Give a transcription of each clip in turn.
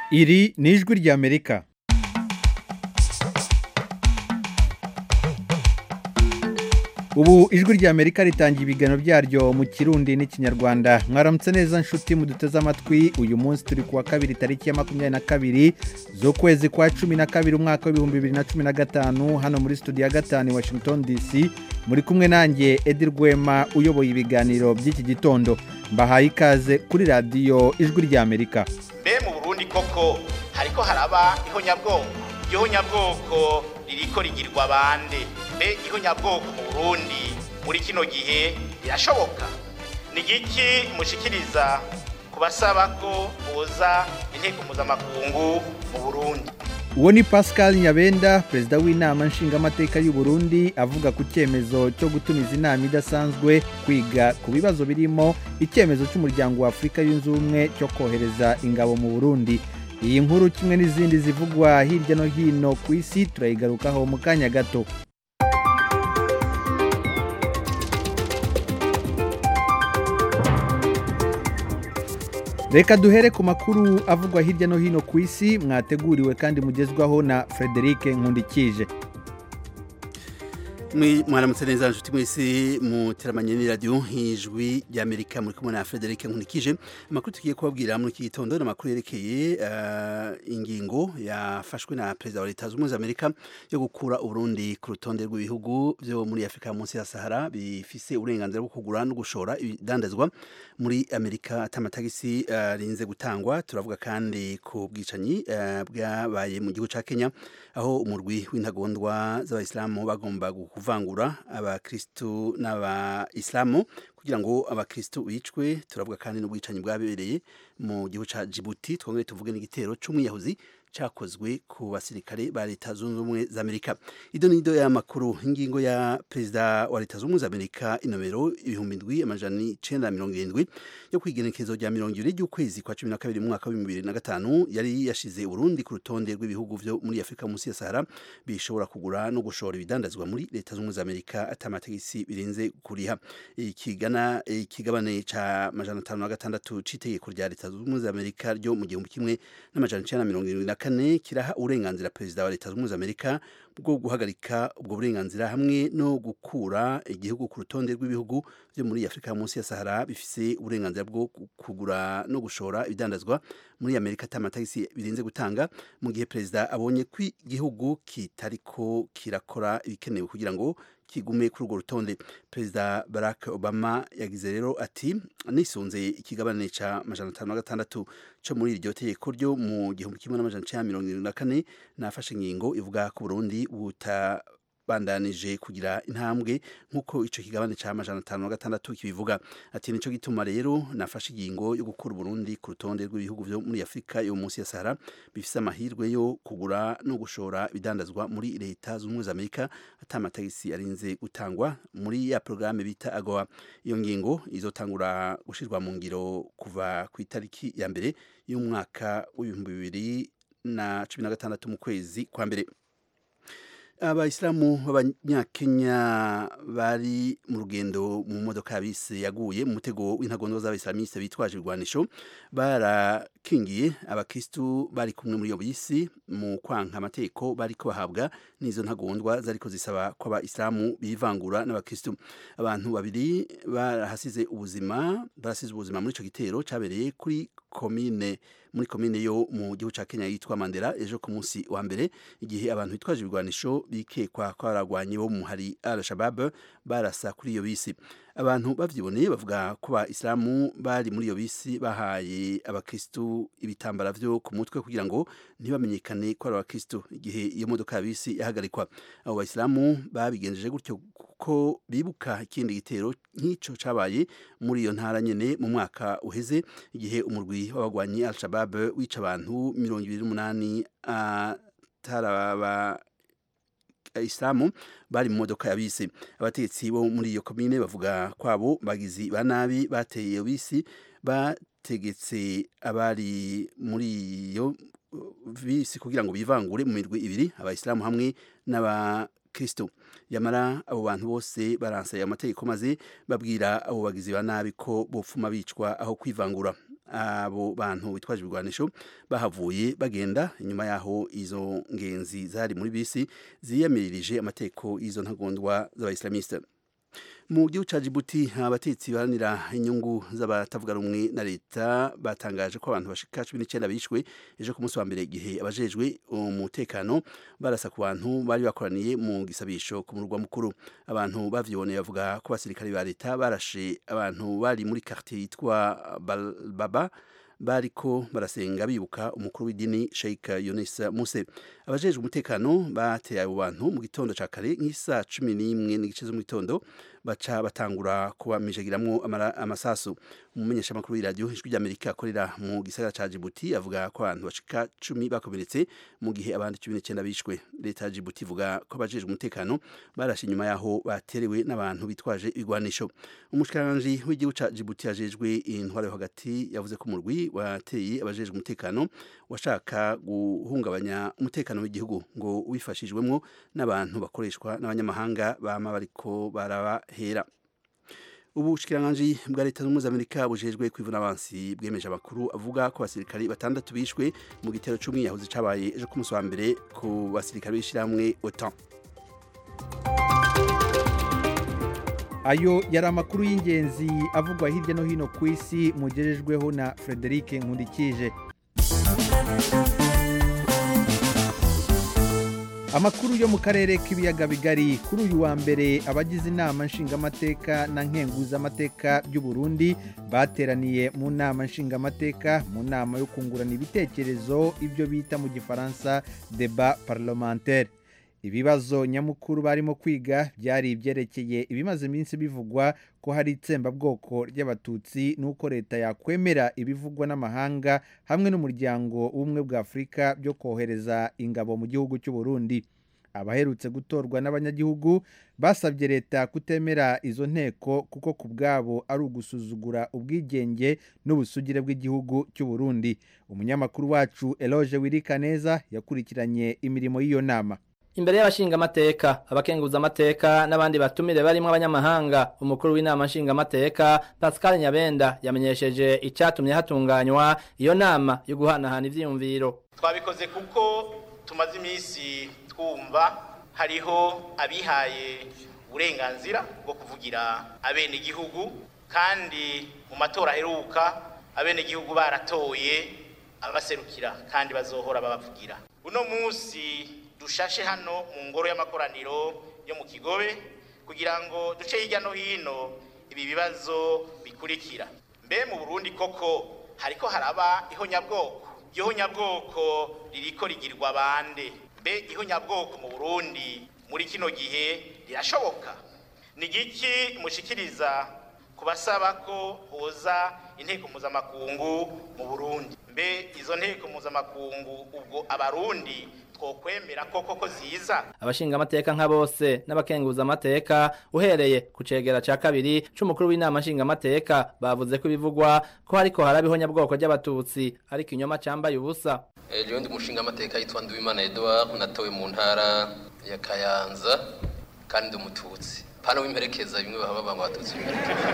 Iri ni ijwi ry'Amerika. Ubu ijwi ry'Amerika ritangiye ibiganiro byaryo mu Kirundi n'Ikinyarwanda. Mwaramutse neza nshuti muduteze amatwi. Uyu munsi turi kuwa kabiri tariki ya 22 z'ukwezi kwa 12 umwaka wa 2015 hano muri studio ya gatanu i Washington DC. Muri kumwe nanjye Edi Rwema uyoboye ibiganiro by'iki gitondo. Mbahaye ikaze kuri radio ijwi ry'Amerika. Mu Burundi koko hariko haraba ihonyabwoko ririko rigirwa bande. Ihonyabwoko mu Burundi muri kino gihe birashoboka. Ni giki mushikiriza kubasaba ko boza inteko mpuzamakungu mu Burundi? Uwo ni Pascal Nyabenda, perezida w'inama nshingamateka y'u Burundi, avuga ku cyemezo cyo gutumiza inama idasanzwe kwiga ku bibazo birimo icyemezo cy'umuryango wa Afrika yunze ubumwe cyo kohereza ingabo mu Burundi. Iyi nkuru kimwe n'izindi zivugwa hirya no hino ku isi turayigarukaho mu kanya gato. Reka duhere ku makuru avugwa hirya no hino ku isi mwateguriwe kandi mugezwaho na Frederic Nkundikije. Mwaramutse neza nshuti mwese muteramanye ni radio ijwi ry'Amerika muri kumwe na Frederic Nkundikije. Amakuru tugiye kubabwira muri iki gitondo n'amakuru yerekeye ingingo yafashwe na perezida wa Leta Zunze Ubumwe za Amerika yo gukura Burundi ku rutonde rw'ibihugu byo muri Afrika munsi ya Sahara bifise uburenganzira bwo kugura no gushora ibidandazwa muri Amerika atamatagisi rinze gutangwa. Turavuga kandi ku bwicanyi bwabaye mu gihugu ca Kenya aho umurwi w'intagondwa z'abayisilamu bagomba kuvangura abakristo n'abayisilamu kugira ngo abakristo bicwe. Turavuga kandi n'ubwicanyi bwabereye mu gihugu ca Djibouti. Twongere tuvuge n'igitero c'umwiyahuzi cyakozwe ku basirikare ba Leta Zunze Ubumwe za Amerika. Idonido ya makuru ingingo ya perezida wa Leta Zunze Ubumwe za Amerika inomero 1970 yo kwigenekezo rya 20 ry'ukwezi kwa 12 mu mwaka wa 2005 yari yashize Burundi ku rutonde rw'ibihugu byo muri Afrika munsi ya Sahara bishobora kugura no gushora ibidandazwa muri Leta Zunze Ubumwe za Amerika atamategisi birenze kuriha. Ikigabane ca 556 citegeko rya Leta Zunze Ubumwe za Amerika ryo mu 1974 kiraha uburenganzira perezida wa Leta Zunze Ubumwe za Amerika bwo guhagarika ubwo burenganzira hamwe no gukura igihugu ku rutonde rw'ibihugu byo muri Afrika munsi ya Sahara bifise uburenganzira bwo kugura no gushora ibidandazwa muri Amerika atamatagisi birenze gutanga mu gihe perezida abonye ko igihugu kitariko kirakora ibikenewe kugira ngo kigume kuri urwo rutonde. Perezida Barack Obama yagize rero ati nisunze ikigabane ca 556 cyo muri iryo tegeko ryo mu 1974 nafashe ingingo ivuga ko Burundi bandanije kugira intambwe nkuko ico kigabane ca 556 kibivuga. Ati nico gituma rero nafashe ingingo yo gukura Burundi ku rutonde rw'ibihugu byo muri Afrika yo munsi ya Sahara bifise amahirwe yo kugura no gushora bidandazwa muri Leta Zunze Ubumwe za Amerika atamatagisi arinze gutangwa muri ya programme bita AGOA. Iyo ngingo izotangura gushirwa mu ngiro kuva ku itariki ya mbere y'umwaka wa 2016 mu kwezi kwa mbere. Abayisilamu b'Abanyakenya bari mu rugendo mu modoka bise yaguye mu mutego w'intagondwa z'abayislamiste bitwaje irwanisho barakingiye abakristo bari kumwe muri iyo bisi mu kwanka amateko bari ko bahabwa n'izo ntagondwa zariko zisaba ko abayisilamu bivangura n'abakristo. Abantu babiri barasize ubuzima muri ico gitero cabereye kuri muri komine yo mu gihugu ca Kenya yitwa Mandera ejo ku munsi wa mbere igihe abantu bitwaje ibigwanisho bikekwa ko baragwanye bo mu hari Al-Shabaab barasa kuri iyo bisi. Abantu bavyiboneye bavuga ko abayisilamu bari muri iyo bisi bahaye abakristo ibitambara vyo ku mutwe kugira ngo ntibamenyekane ko ari abakristo igihe iyo modoka ya bisi yahagarikwa. Abo bayisilamu babigenjeje gutyo ko bibuka ikindi gitero nk'ico cabaye muri iyo ntara nyene mu mwaka uheze igihe umurwi w'abagwanyi Al-Shabaab wica abantu 28 ataraba Islamu bari mu modoka ya bisi. Abatetsi bo muri iyo komine bavuga kwabo bagizi banabi bateye iyo bisi bategetse abari muri iyo bisi kugira ngo bivangure mu mirwi ibiri abayisilamu hamwe n'abakristo. Yamara abo bantu bose baransaye amategeko maze babwira abo bagizi banabi ko bopfuma bicwa aho kwivangura. abo bantu bitwaje ibigwanisho bahavuye bagenda inyuma yaho izo ngenzi zari muri bisi ziyamirije amateko y'izo ntagondwa z'abayislamiste. Mu gihugu ca Djibouti abatetsi baharanira inyungu z'abatavuga rumwe na leta batangaje ko abantu bashika 19 bishwe ejo ku munsi wa mbere igihe abajejwe umutekano barasa ku bantu bari bakoraniye mu gisabisho ku murwa mukuru. Abantu bavyiboneye bavuga ko abasirikare ba leta barashe abantu bari muri quartier yitwa Baba bariko barasenga bibuka umukuru w'idini Sheikh Yunus Muse. Abajejwe umutekano bateye abo bantu mu gitondo ca kare nk'isa 11 n'igice zo mu gitondo baca batangura kubamijagiramwo amasasu. Umumenyesha makuru y'iradio ijwi ry'Amerika akorera mu gisagara ca Djibouti avuga ko abantu bashika 10 bakomeretse mu gihe abandi 19 bishwe. Leta ya Djibouti ivuga ko abajejwe umutekano barashe inyuma yaho baterewe n'abantu bitwaje igwanisho. Umushikiranganje w'igihugu ca Djibouti yajejwe intwaro hagati yavuze ko umurwi wateye abajejwe umutekano washaka guhungabanya umutekano w'igihugu ngo wifashijwemwo n'abantu bakoreshwa n'abanyamahanga bama bariko barabahera. Ubushikiranganje bwa leta z'Ubumwe Amerika bujejwe kwivuna abansi bwemeje amakuru avuga ko abasirikari 6 bishwe mu gitero c'umwiyahuzi cabaye ejo ku munsi wa mbere ku basirikari b'ishiramwe OTAN. Ayo yari amakuru y'ingenzi avugwa hirya no hino ku isi mugejejweho na Frederic Nkundikije. Amakuru yo mu karere k'ibiyaga bigari kuri uyu wa mbere abagize inama nshingamateka na nkenguzamateka by'u Burundi bateraniye mu nama nshingamateka mu nama yo kungurana ibitekerezo ibyo bita mu gifaransa débat parlementaire. Ibibazo nyamukuru barimo kwiga byari ibyerekeye ibimaze iminsi bivugwa ko hari itsembabwoko ry'abatutsi nuko leta yakwemera ibivugwa n'amahanga hamwe n'umuryango w'ubumwe bwa Afurika byo kohereza ingabo mu gihugu cy'u Burundi. Abaherutse gutorwa n'abanyagihugu basabye leta kutemera izo nteko kuko ku bwabo ari ugusuzugura ubwigenge n'ubusugire bw'igihugu cy'u Burundi. Umunyamakuru wacu Eloge Wirikaneza yakurikiranye imirimo y'iyo nama. Imbere y'abashinga amateka, abakenguza amateka n'abandi batumire barimo abanyamahanga, umukuru w'inama nshinga amateka Pascal Nyabenda yamenyesheje icyatumye hatunganywa iyo nama yo guhanahana ivyiyumviro. Twabikoze kuko tumaze iminsi twumva hariho abihaye uburenganzira bwo kuvugira abene igihugu, kandi mu matora aheruka abene igihugu baratoye abaserukira kandi bazohora babavugira. Uno munsi dushashe hano mu ngoro y'amakoraniro yo mu Kigobe kugira ngo duce hirya no hino ibi bibazo bikurikira. Mbe mu Burundi koko hariko haraba ihonyabwoko ririko rigirwa bande? Mbe ihonyabwoko mu Burundi muri kino gihe rirashoboka? Ni giki mushikiriza kubasaba ko hoza inteko mpuzamakungu mu Burundi? Mbe izo nteko mpuzamakungu ubwo abarundi twokwemera koko ziza? Abashinga amateka nka bose n'abakenguza amateka uhereye ku cegera ca kabiri c'umukuru w'inama nshinga amateka bavuze ko ibivugwa ko hariko harabihonya bwoko ry'abatutsi ariko inyoma cambaye ubusa. Jewe ndi umushinga amateka yitwa Nduwimana Edouard, natowe mu ntara ya Kayanza kandi ndi umututsi. Pano w'imperekeza bimwe baba abatutsi b'imperekeza.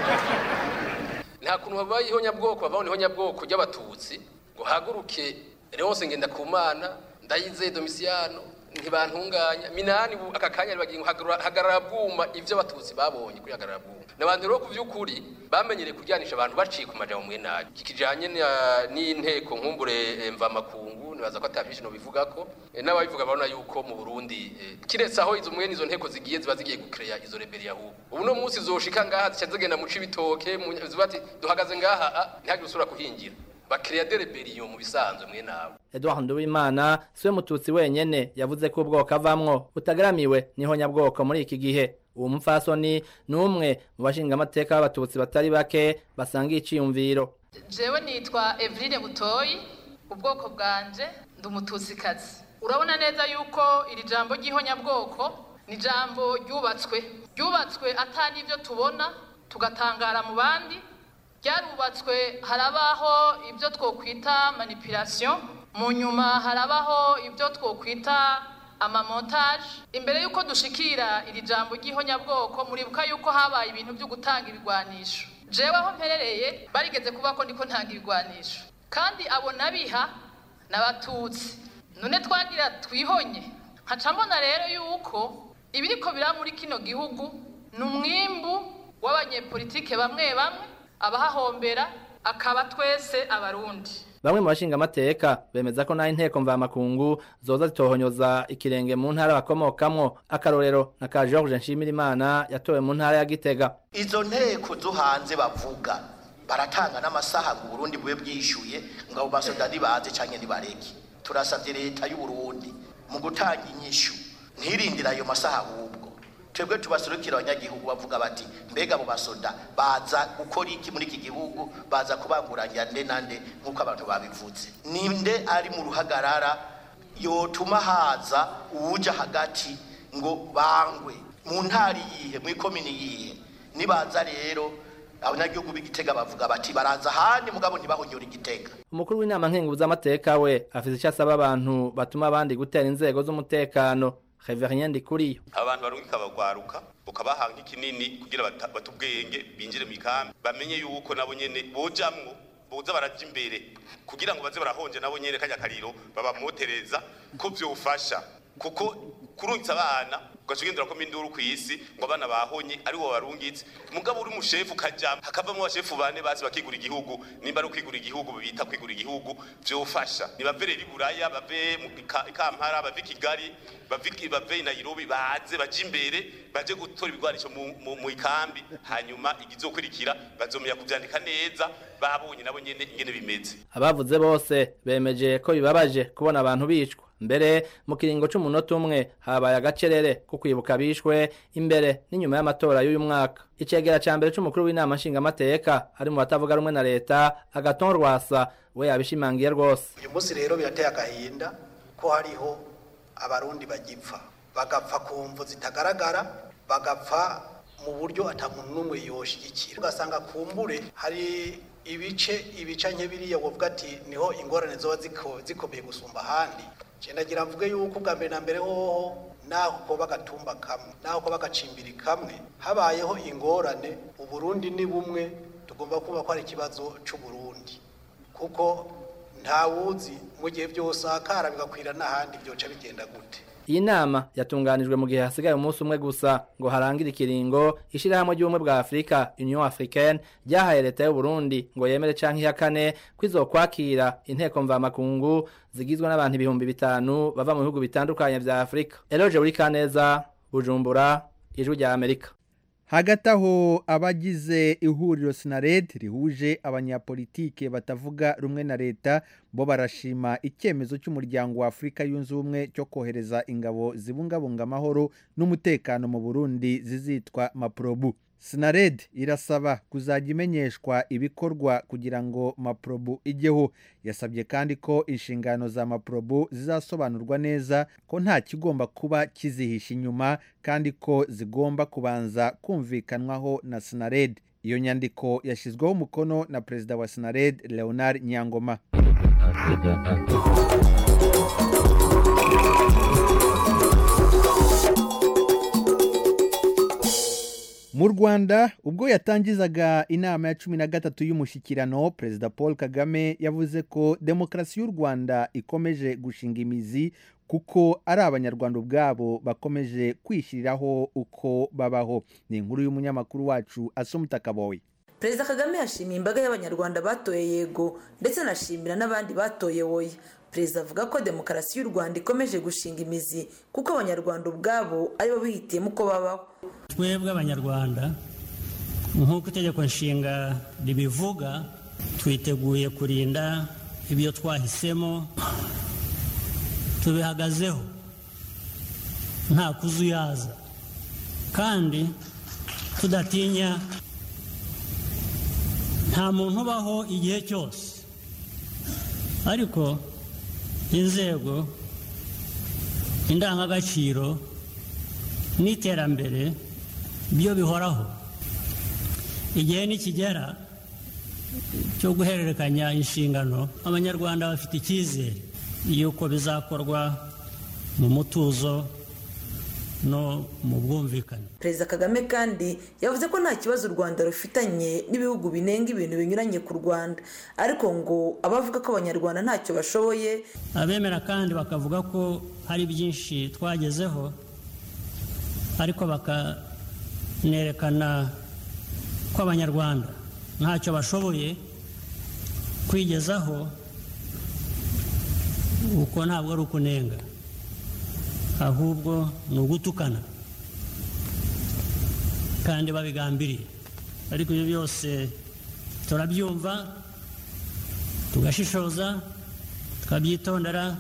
Nta kuntu babaye ihonyabwoko babaho ihonyabwoko ry'abatutsi ngo haguruke Leonce Ngendakumana Ndayize Domiciano ntibantunganya minani aka kanya bagiye hagarara bwuma ivyo abatutsi babonye kuri hagarara bwuma n'abantu rero kuvyukuri bamenyere kuryanisha abantu baciye ku majambo mwe nayo kikijanye n'inteko nkumbure mva makungu nibaza ko atavishino bivuga ko n'ababivuga babona yuko mu Burundi kiretse aho izo mwene izo nteko zigiye ziba zigiye gukreya izo rebellion aho ubu no munsi zoshika ngaha zigenda mu cibitoke zibati duhagaze ngaha ntihagire usura kuhingira bakreya de rebellion mu bisanzwe mwe nabo. Edouard Nduwimana siwe mututsi wenyene yavuze ko ubwoko avamwo utagaramiwe n'ihonyabwoko muri iki gihe. Uwo mupfasoni n'umwe mu bashinga amateka b'abatutsi batari bake basanga iciyumviro. Jewe nitwa Evrine Butoyi, ubwoko bwanje ndi umututsikazi. Urabona neza yuko iri jambo ry'ihonyabwoko ni jambo ryubatswe atani ivyo tubona tugatangara mu bandi. Ryarubatswe harabaho ibyo twokwita manipulation, mu nyuma harabaho ibyo twokwita amamontage. Imbere yuko dushikira iri jambo ry'ihonyabwoko muribuka yuko habaye ibintu byo gutanga ibigwanisho. jewe aho mperereye barigeze kuba ko ndiko ntanga ibigwanisho kandi abo nabiha n'abatutsi none twagira twihonye nkaca mbona rero yuko ibiriko bira muri kino gihugu n'umwimbu w'abanyepolitike bamwe bamwe abahahombera akaba twese abarundi. Bamwe mu bashinga amateka bemeza ko naho inteko mvamakungu zoza zitohonyoza ikirenge mu ntara bakomokamwo, akarorero na ka George Nshimirimana yatowe mu ntara ya Gitega. Izo nteko zo hanze bavuga baratanga n'amasaha mu Burundi bwe bwishuye ngabo basodani baze canke nibareke. Turasavye leta y'u Burundi mu gutanga inyishu ntirindira ayo masaha ahubwo twebwe tubasurukira abanyagihugu bavuga bati mbega mu basoda baza gukora iki muri iki gihugu, baza kubanguranya nde nande nk'uko abantu babivuze. Ninde ari mu ruhagarara yotuma haza uwuja hagati ngo bangwe mu ntari yihe mu ikomini yihe? Nibaza rero abanyagihugu b'Igitega bavuga bati baraza handi mugabo ntibahonyora Igitega. Umukuru w'inama nkenguzamateka we afise icyo asaba abantu batuma abandi gutera inzego z'umutekano. Reverien Ndikuriyo: abantu barungika bagwaruka ukabahanga ikinini kugira batubwenge binjire mu ikambi, bamenye yuko nabo nyene bojamwo boza baraje imbere kugira ngo baze barahonje nabo nyene kanya kariro babamotereza ko vyofasha, kuko kurungitsa abana ugacugendera ko minduru kwisi ngo abana bahonye ari wo barungitse mugabo uri mushefu kajama hakavamo abashefu bane basi bakigura igihugu. Nimba ari kwigura igihugu bita kwigura igihugu vyofasha, nibavere Buraya bave mu Kampala bave Kigali bave Nairobi baze baje imbere baje gutora ibigwanisho mu ikambi, hanyuma igizokurikira bazomya kuvyandika neza babonye nabo nyene ingene bimeze. Abavuze bose bemeje ko bibabaje kubona abantu bicwa. Mbere mu kiringo c'umunota umwe habaye agacerere ko kwibuka bishwe imbere n'inyuma y'amatora y'uyu mwaka. Icegera ca mbere c'umukuru w'inama nshingamateka ari mu batavuga rumwe na leta Agathon Rwasa we yabishimangiye rwose. Uyu munsi rero birateye agahinda ko hariho abarundi bagipfa, bagapfa ku mvu zitagaragara, bagapfa mu buryo atamuntu n'umwe yoshigikira. Ugasanga kumbure hari ibica nke biriya wovuga ati niho ingorane zoba zikomeye gusumba ahandi. Cendagira mvuge yuko ubwa mbere na mbere hoho naho ko bagatumba kamwe naho ko bagacimbiri kamwe habayeho ingorane, Uburundi ni bumwe, tugomba kuba ko ari ikibazo c'u Burundi, kuko nta wuzi mu gihe byose akara bigakwira n'ahandi byoca bigenda gute. Iyi nama yatunganijwe mu gihe hasigaye umunsi umwe gusa ngo harangire ikiringo ishirahamwe ry'ubumwe bwa Afrika Union Africaine ryahaye leta y'u Burundi ngo yemere canke ihakane kwizokwakira inteko mvamakungu zigizwe n'abantu 5,000 bava mu bihugu bitandukanye vya Afrika. Eloge Burikaneza, Bujumbura, Ijwi rya Amerika. Hagati aho abagize ihuriro Sinared rihuje abanyapolitike batavuga rumwe na leta bo barashima icyemezo cy'umuryango wa Afrika yunze ubumwe cyo kohereza ingabo zibungabunga amahoro n'umutekano mu Burundi zizitwa Maprobu. Sinared irasaba kuzajya imenyeshwa ibikorwa kugira ngo Maprobu ijyeho. Yasabye kandi ko inshingano za Maprobu zizasobanurwa neza, ko nta kigomba kuba kizihisha inyuma kandi ko zigomba kubanza kumvikanwaho na Sinared. Iyo nyandiko yashizweho umukono na Perezida wa Sinared Leonard Nyangoma. Mu Rwanda ubwo yatangizaga inama ya 13 y'umushyikirano, Perezida Paul Kagame yavuze ko demokarasi y'u Rwanda ikomeje gushinga imizi, kuko ari abanyarwanda ubwabo bakomeje kwishyiriraho uko babaho. Ni inkuru y'umunyamakuru wacu Asumta Kaboyi. Perezida Kagame yashimiye imbaga y'abanyarwanda batoye yego ndetse anashimira n'abandi batoye oya. Perezida avuga ko demokarasi y'u Rwanda ikomeje gushinga imizi, kuko abanyarwanda ubwabo aribo bihitiyemo uko babaho. Twebwe abanyarwanda nk'uko itegeko nshinga ribivuga, twiteguye kurinda ibyo twahisemo, tubihagazeho nta kuzuyaza kandi tudatinya. Nta muntu ubaho igihe cyose, ariko inzego, indangagaciro n'iterambere byo bihoraho. Igihe nikigera cyo guhererekanya inshingano, abanyarwanda bafite icyizere yuko bizakorwa mu mutuzo no mu bwumvikane. Perezida Kagame kandi yavuze ko nta kibazo u Rwanda rufitanye n'ibihugu binenga ibintu binyuranye ku Rwanda, ariko ngo abavuga ko abanyarwanda ntacyo bashoboye, abemera kandi bakavuga ko hari byinshi twagezeho ariko bakanerekana ko abanyarwanda ntacyo bashoboye kwigezaho, uko ntabwo ari ukunenga, ahubwo ni ugutukana kandi babigambiriye. Ariko ibyo byose turabyumva, tugashishoza, tukabyitondera,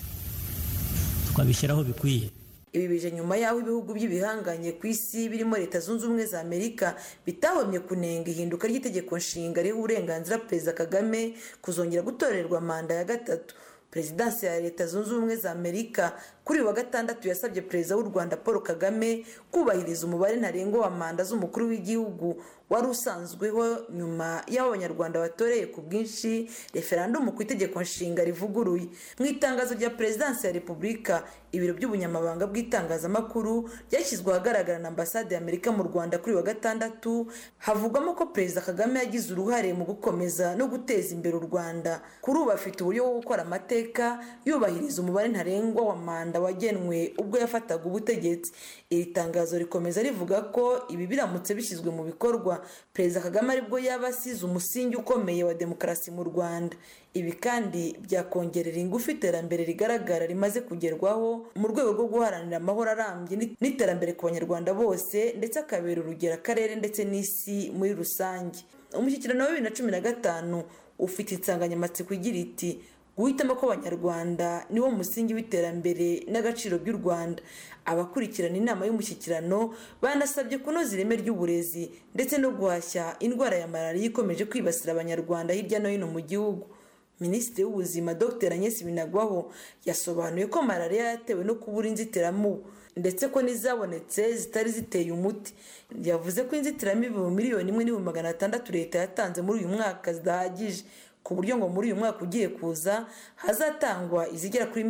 tukabishyiraho bikwiye. Ibi bije nyuma y'aho ibihugu by'ibihanganye ku isi birimo Leta Zunze Ubumwe za Amerika bitahomye kunenga ihinduka ry'itegeko nshinga riha uburenganzira Perezida Kagame kuzongera gutorerwa manda ya gatatu. Perezidansi ya Leta Zunze Ubumwe za Amerika kuri wa gatandatu yasabye Perezida w'u Rwanda Paul Kagame kubahiriza umubare ntarengwa wa manda z'umukuru w'igihugu wari usanzweho nyuma y'aho abanyarwanda batoreye ku bwinshi referandumu ku itegeko nshinga rivuguruye. Mu itangazo rya Perezidansi ya Repubulika, ibiro by'ubunyamabanga bw'itangazamakuru byashyizwe ahagaragara na Ambasade ya Amerika mu Rwanda kuri wa gatandatu, havugwamo ko Perezida Kagame yagize uruhare mu gukomeza no guteza imbere u Rwanda. Kuri ubu afite uburyo bwo gukora amateka yubahiriza umubare ntarengwa wa manda wagenwe ubwo yafataga ubutegetsi. Iri tangazo rikomeza rivuga ko ibi biramutse bishyizwe mu bikorwa, Perezida Kagame aribwo yaba asize umusingi ukomeye wa demokarasi mu Rwanda. Ibi kandi byakongerera ingufu iterambere rigaragara rimaze kugerwaho mu rwego rwo guharanira amahoro arambye n'iterambere ku banyarwanda bose, ndetse akabera urugero akarere ndetse n'isi muri rusange. Umushyikirano wa 2015 ufite insanganyamatsiko igira iti guhitamo ko abanyarwanda niwo musingi w'iterambere n'agaciro by'u Rwanda. Abakurikirana inama y'umushyikirano banasabye kunoza ireme ry'uburezi ndetse no guhashya indwara ya malariya ikomeje kwibasira abanyarwanda hirya no hino mu gihugu. Minisitiri w'Ubuzima Dr Agnes Binagwaho yasobanuye ko malariya yatewe no kubura inzitiramubu ndetse ko n'izabonetse zitari ziteye umuti. Yavuze ko inzitiramibu 1,600,000 leta yatanze muri uyu mwaka zidahagije, ku buryo ngo muri uyu mwaka ugiye kuza hazatangwa izigera kuri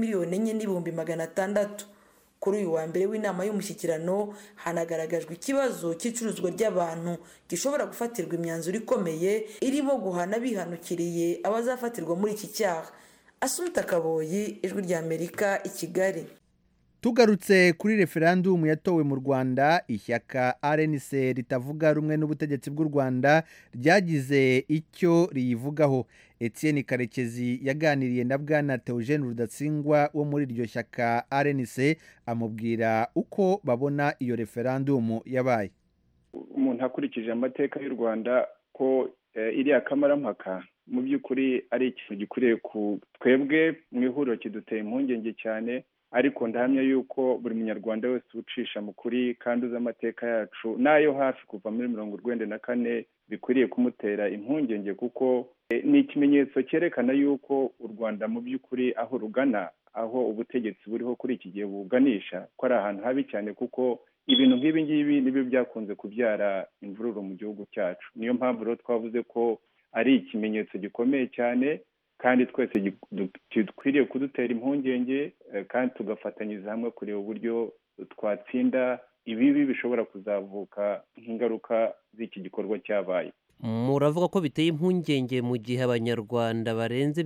4,4,600,000. Kuri uyu wa mbere w'inama y'umushyikirano hanagaragajwe ikibazo cy'icuruzwa ry'abantu gishobora gufatirwa imyanzuro ikomeye irimo guhana bihanukiriye abazafatirwa muri iki cyaha. Asumta Kaboyi, Ijwi ry'Amerika, i Kigali. Tugarutse kuri referandumu yatowe mu Rwanda, ishyaka RNC ritavuga rumwe n'ubutegetsi bw'u Rwanda ryagize icyo riyivugaho. Etienne Karekezi yaganiriye na Bwana Theogene Rudatsingwa wo muri iryo shyaka RNC amubwira uko babona iyo referandumu yabaye. Umuntu akurikije amateka y'u Rwanda ko iriya kamarampaka mu by'ukuri ari ikintu gikwiriye ku twebwe mu ihuriro kiduteye impungenge cyane, ariko ndahamya yuko buri munyarwanda wese ucisha mu kuri kandi uzi amateka yacu nayo hafi kuva muri 1994 bikwiriye kumutera impungenge, kuko ni ikimenyetso cyerekana yuko u Rwanda mu by'ukuri aho rugana, aho ubutegetsi buriho kuri iki gihe buganisha, ko ari ahantu habi cyane, kuko ibintu nk'ibi ngibi nibyo byakunze kubyara imvururu mu gihugu cyacu. Niyo mpamvu rero twavuze ko ari ikimenyetso gikomeye cyane kandi twese dukwiriye kudutera impungenge, kandi tugafatanyiriza hamwe kureba uburyo twatsinda ibibi bishobora kuzavuka nk'ingaruka z'iki gikorwa cyabaye. Muravuga ko biteye impungenge mu gihe abanyarwanda barenze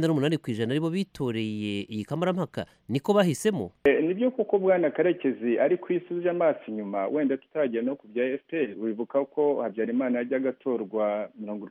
98% aribo bitoreye iyi kamarampaka, niko bahisemo? Nibyo koko Bwana Karekezi, ariko isubije amaso inyuma wenda tutaragera no ku bya FPR, wibuka ko Habyarimana yajyaga atorwa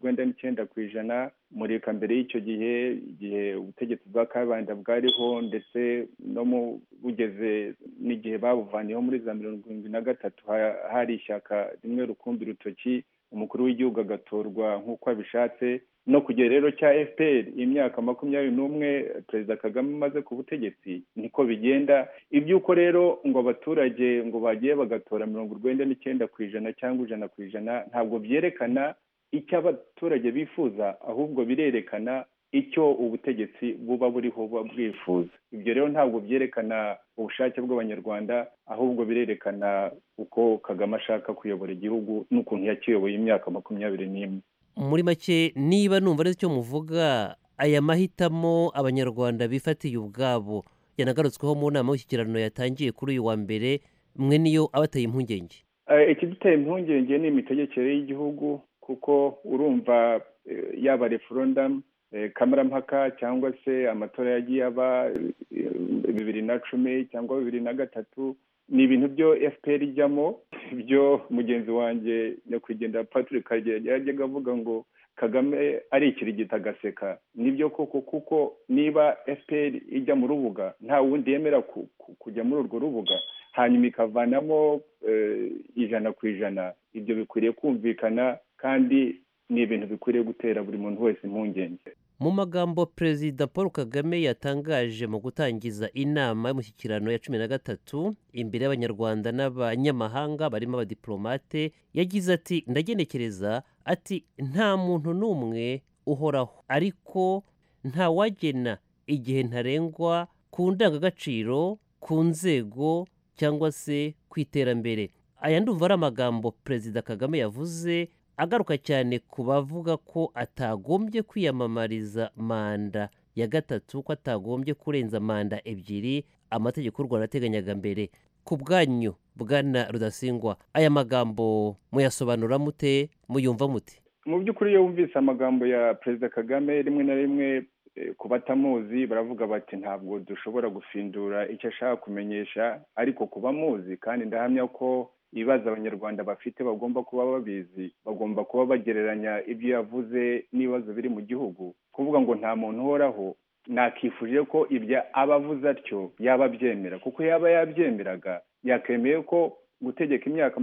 99% muri mbere y'icyo gihe ubutegetsi bwa Kayibanda bwariho, ndetse no mu bugeze n'igihe babuvaniyeho muri za 73 hari ishyaka rimwe rukumbi rutoki, umukuru w'igihugu agatorwa nk'uko abishatse. No kugera rero cya FPR imyaka 21 Perezida Kagame amaze ku butegetsi, niko bigenda. Ibyuko rero ngo abaturage ngo bagiye bagatora 99% cyangwa 100%, ntabwo byerekana icyo abaturage bifuza, ahubwo birerekana icyo ubutegetsi buba buriho bwifuza. Ibyo rero ntabwo byerekana ubushake bw'abanyarwanda, ahubwo birerekana uko Kagame ashaka kuyobora igihugu n'ukuntu yakiyoboye imyaka 21. Muri make niba numva neza icyo muvuga, aya mahitamo abanyarwanda bifatiye ubwabo yanagarutsweho mu nama y'ishyikirano yatangiye kuri uyu wa mbere, mwe niyo abateye impungenge? Ikiduteye impungenge ni imitegekere y'igihugu, kuko urumva yaba referendum kamarampaka cyangwa se amatora yagiye aba 2010 cyangwa 2003, ni ibintu byo FPR ijyamo, byo mugenzi wanjye nyakwigendera Patrick Karegeya yajyaga avuga ngo Kagame ari ikirigita agaseka. Nibyo koko, kuko niba FPR ijya mu rubuga nta wundi yemera kujya muri urwo rubuga, hanyuma ikavanamo 100%, ibyo bikwiriye kumvikana kandi ni ibintu bikwiriye gutera buri muntu wese impungenge. Mu magambo Perezida Paul Kagame yatangaje mu gutangiza inama y'umushyikirano ya 13 imbere y'abanyarwanda n'abanyamahanga barimo abadiplomate, yagize ati, ndagenekereza ati, nta muntu n'umwe uhoraho, ariko nta wagena igihe ntarengwa ku ndangagaciro, ku nzego cyangwa se ku iterambere. Aya ndumva ari amagambo Perezida Kagame yavuze agaruka cyane ku bavuga ko atagombye kwiyamamariza manda ya gatatu, ko atagombye kurenza manda ebyiri amategeko y'u Rwanda ateganyaga mbere. Ku bwanyu Bwana Rudasingwa, aya magambo muyasobanura mute, muyumva mute? Mu by'ukuri iyo wumvise amagambo ya Perezida Kagame, rimwe na rimwe ku batamuzi baravuga bati ntabwo dushobora gufindura icyo ashaka kumenyesha, ariko kuba muzi, kandi ndahamya ko ibibazo abanyarwanda bafite bagomba kuba babizi, bagomba kuba bagereranya ibyo yavuze n'ibibazo biri mu gihugu. Kuvuga ngo nta muntu uhoraho, nakifuje ko ibyo abavuze atyo yaba abyemera, kuko yaba yabyemeraga yakemeye ko gutegeka imyaka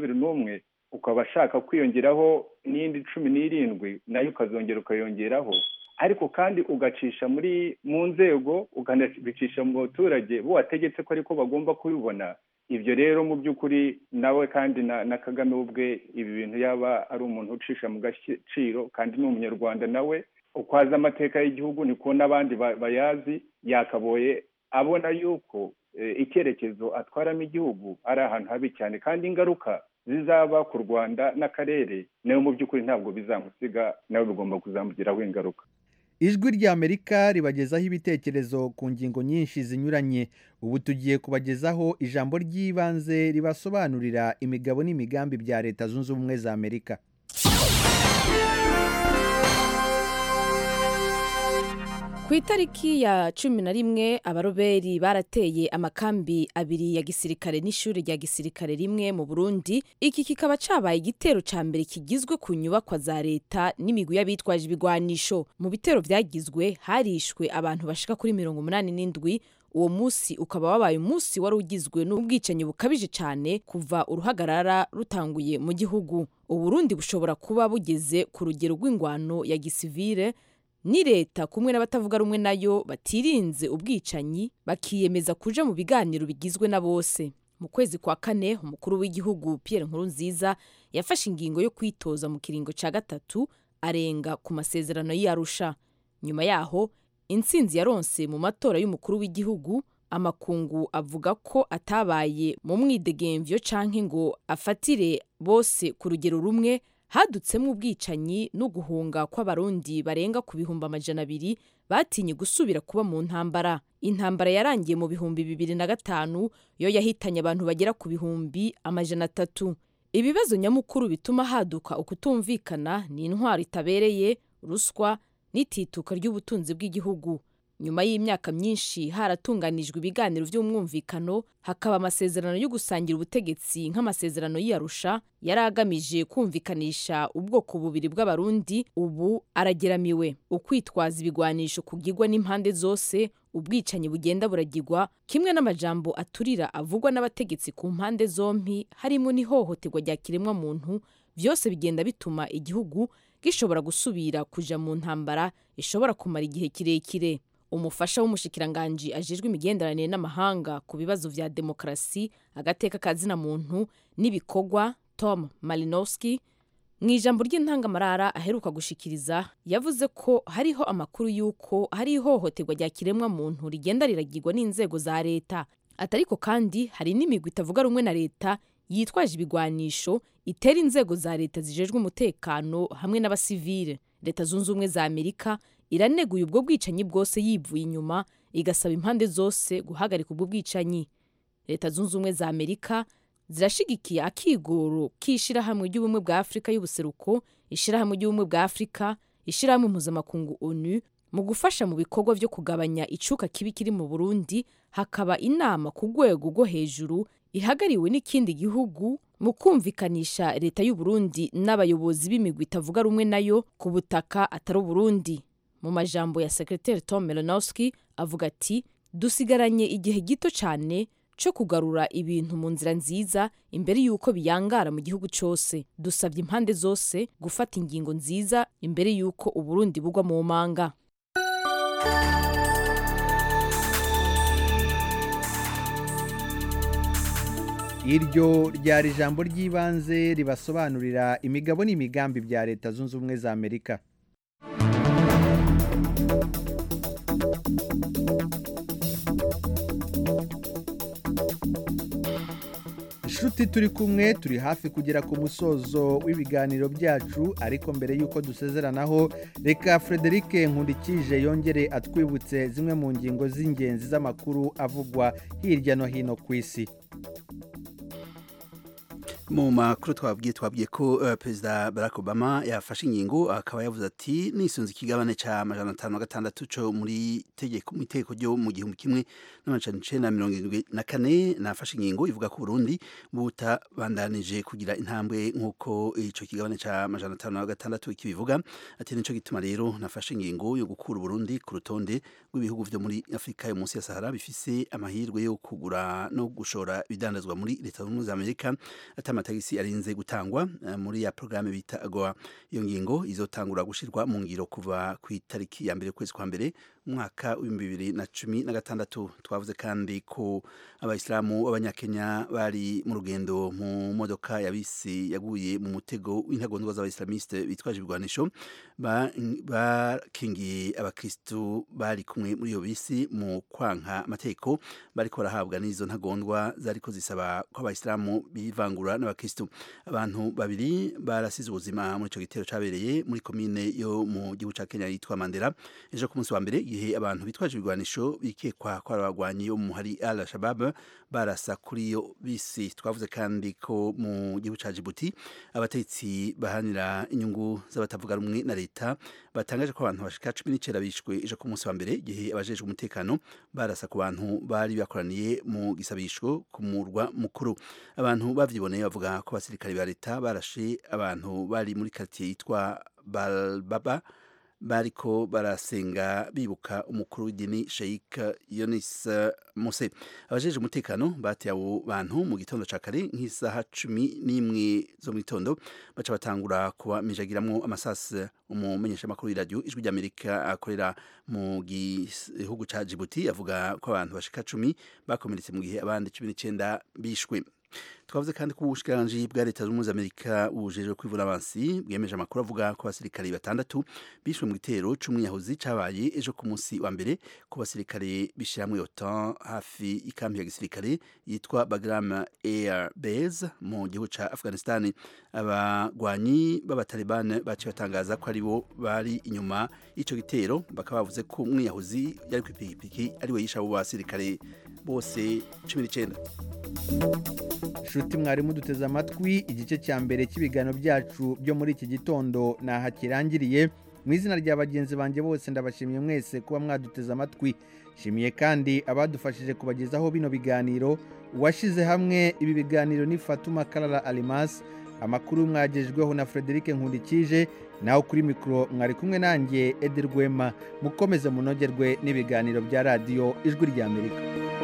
21 ukaba ashaka kwiyongeraho n'indi 17 nayo ukazongera ukayongeraho, ariko kandi ugacisha mu nzego, ukanabicisha mu baturage bo wategetse ko ariko bagomba kubibona. Ibyo rero mu by'ukuri nawe kandi na Kagame ubwe ibi bintu yaba ari umuntu ucisha mu gaciro, kandi ni umunyarwanda nawe ukwaza amateka y'igihugu, niko n'abandi bayazi, yakaboye abona yuko icyerekezo atwaramo igihugu ari ahantu habi cyane, kandi ingaruka zizaba ku Rwanda n'akarere nawe mu by'ukuri ntabwo bizamusiga, nawe bigomba kuzamugiraho ingaruka. Ijwi ry'Amerika ribagezaho ibitekerezo ku ngingo nyinshi zinyuranye. Ubu tugiye kubagezaho ijambo ry'ibanze ribasobanurira imigabo n'imigambi bya Leta Zunze Ubumwe za Amerika. Ku itariki ya 11 abaroberi barateye amakambi abiri ya gisirikare n'ishuri rya gisirikare rimwe mu Burundi. Iki kikaba cabaye igitero ca mbere kigizwe ku nyubakwa za leta n'imigwi y'abitwaje ibigwanisho. Mu bitero vyagizwe harishwe abantu bashika kuri 87. Uwo musi ukaba wabaye umunsi wari ugizwe n'ubwicanyi bukabije cyane kuva uruhagarara rutanguye mu gihugu. Uburundi bushobora kuba bugeze ku rugero rw'ingwano ya gisivile, ni leta kumwe n'abatavuga rumwe nayo batirinze ubwicanyi bakiyemeza kuja mu biganiro bigizwe na bose. Mu kwezi kwa kane umukuru w'igihugu Pierre Nkurunziza yafashe ingingo yo kwitoza mu kiringo ca gatatu, arenga ku masezerano y'Arusha. Nyuma yaho intsinzi yaronse mu matora y'umukuru w'igihugu, amakungu avuga ko atabaye mu mwidegemvyo canke ngo afatire bose ku rugero rumwe. Hadutsemo ubwicanyi no guhunga kw'abarundi barenga ku 200,000 batinye gusubira kuba mu ntambara. Intambara yarangiye mu 2005 yo yahitanye abantu bagera ku 300,000. Ibibazo nyamukuru bituma haduka ukutumvikana ni intwaro itabereye, ruswa n'itituka ry'ubutunzi bw'igihugu. Nyuma y'imyaka myinshi haratunganijwe ibiganiro by'umwumvikano, hakaba amasezerano yo gusangira ubutegetsi nk'amasezerano y'Arusha yaragamije kumvikanisha ubwoko bubiri bw'abarundi. Ubu arageramiwe. Ukwitwaza ibigwanisho kugirwa n'impande zose, ubwicanyi bugenda buragirwa, kimwe n'amajambo aturira avugwa n'abategetsi ku mpande zompi, harimo n'ihohoterwa rya kiremwa muntu, byose bigenda bituma igihugu gishobora gusubira kuja mu ntambara ishobora kumara igihe kirekire. Umufasha w'umushikiranganji ajejwe imigenderanire n'amahanga ku bibazo vya demokrasi, agateka kazina muntu n'ibikorwa, Tom Malinowski, mw'ijambo ry'intangamarara aheruka gushikiriza, yavuze ko hariho amakuru yuko hari ihohoterwa rya kiremwa muntu rigenda riragirwa n'inzego za leta. Atariko kandi hari n'imigwi itavuga rumwe na leta yitwaje ibigwanisho itera inzego za leta zijejwe umutekano hamwe n'abasivile. Leta Zunze Ubumwe za Amerika iraneguye ubwo bwicanyi bwose yivuye inyuma, igasaba impande zose guhagarika ubwo bwicanyi. leta zunze ubumwe za amerika zirashigikiye akigoro k'ishirahamwe ry'ubumwe bwa afurika y'ubuseruko, ishirahamwe ry'ubumwe bwa afurika, ishirahamwe mpuzamakungu onu mu gufasha mu bikorwa vyo kugabanya icuka kibi kiri mu Burundi. Hakaba inama ku rwego rwo hejuru ihagariwe n'ikindi gihugu mu kumvikanisha leta y'u Burundi n'abayobozi b'imigwi itavuga rumwe nayo ku butaka atari Burundi. Mu majambo ya Secretary Tom Melanowski avuga ati dusigaranye igihe gito cyane cyo kugarura ibintu mu nzira nziza imbere y'uko biyangara mu gihugu cyose. Dusabye impande zose gufata ingingo nziza imbere y'uko Uburundi bugwa mu manga. Iryo ryari ijambo ry'ibanze ribasobanurira imigabo n'imigambi bya Leta Zunze Ubumwe za Amerika. Inshuti turi kumwe, turi hafi kugera ku musozo w'ibiganiro byacu, ariko mbere y'uko dusezeranaho reka Frederic Nkundikije yongere atwibutse zimwe mu ngingo z'ingenzi z'amakuru avugwa hirya no hino ku isi. Mu makuru twabwiye ko Perezida Barack Obama yafashe ingingo akaba yavuze ati nisunze ikigabane ca 556 cyo muri tegeko ryo mu 1974 nafashe ingingo ivuga ko Burundi butabandanije kugira intambwe nkuko ico kigabane ca 556 kibivuga. Ati nico gituma rero nafashe ingingo yo gukura Burundi ku rutonde rw'ibihugu vyo muri Afrika yo munsi ya Sahara bifise amahirwe yo kugura no gushora ibidandazwa muri Leta Zunze za Amerika amatagisi arinze gutangwa muri ya programme bita AGOA. Iyo ngingo izotangura gushirwa mu ngiro kuva ku itariki ya mbere kwezi kwa mbere mwaka wa 2016. Twavuze kandi ko abayisilamu b'abanyakenya bari mu rugendo mu modoka ya bisi yaguye mu mutego w'intagondwa z'abayislamiste bitwaje ibigwanisho bakingiye abakristu bari kumwe muri iyo bisi mu kwanka amateko bariko barahabwa n'izo ntagondwa zariko zisaba ko abayisilamu bivangura n'abakristu. Abantu babiri barasize ubuzima muri ico gitero cabereye muri komine yo mu gihugu ca Kenya yitwa Mandera ejo ku munsi wa mbere, igihe abantu bitwaje ibigwanisho bikekwa ko abagwanyi yo mu hari Al-Shabaab barasa kuri iyo bisi. Twavuze kandi ko mu gihugu ca Djibouti abatetsi bahanira inyungu z'abatavuga rumwe na leta batangaje ko abantu bashika 19 bishwe ejo ku munsi wa mbere, igihe abajejwe umutekano barasa ku bantu bari bakoraniye mu gisabisho ku murwa mukuru. Abantu bavyiboneye bavuga ko abasirikare ba leta barashe abantu bari muri quartier yitwa Balbaba bariko barasenga bibuka umukuru w'idini Sheikh Yunus Muse. Abajeje umutekano bateye abo bantu mu gitondo ca kare nk'isaha 11 zo mu gitondo baca batangura kuba mijagiramwo amasasi. Umumenyesha makuru y'iradio Ijwi ry'Amerika akorera mu gihugu ca Djibouti avuga ko abantu bashika 10 bakomeretse mu gihe abandi 19 bishwe. Twavuze kandi ko ubushikiranganje bwa Leta Zunze Amerika bujejwe kwivuna abansi bwemeje amakuru avuga ko abasirikare 6 bishwe mu gitero c'umwiyahuzi cabaye ejo ku munsi wa mbere ku basirikare bishiramwe OTAN hafi ikambi ya gisirikare yitwa Bagram Air Base mu gihugu ca Afghanistan. Abagwanyi b'abataliban baci batangaza ko aribo bari inyuma ico gitero, bakaba bavuze ko umwiyahuzi yari kwipikipiki ariwe yisha abo basirikare bose 19. Shuti mwarimu duteze amatwi, igice cya mbere cy'ibiganiro byacu byo muri iki gitondo naha kirangiriye. Mu izina rya bagenzi banjye bose ndabashimiye mwese kuba mwaduteze amatwi. Shimiye kandi abadufashije kubagezaho bino biganiro. Uwashize hamwe ibi biganiro ni Fatuma Kalala Alimas. Amakuru mwagejweho na Frederic Nkundikije, naho kuri mikro mwari kumwe nanjye Eder Rwema. Mukomeze munogerwe n'ibiganiro bya radio Ijwi ry'Amerika.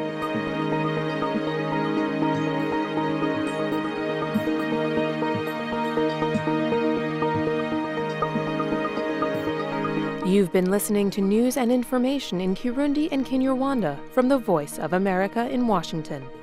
You've been listening to news and information in Kirundi and Kinyarwanda from the Voice of America in Washington.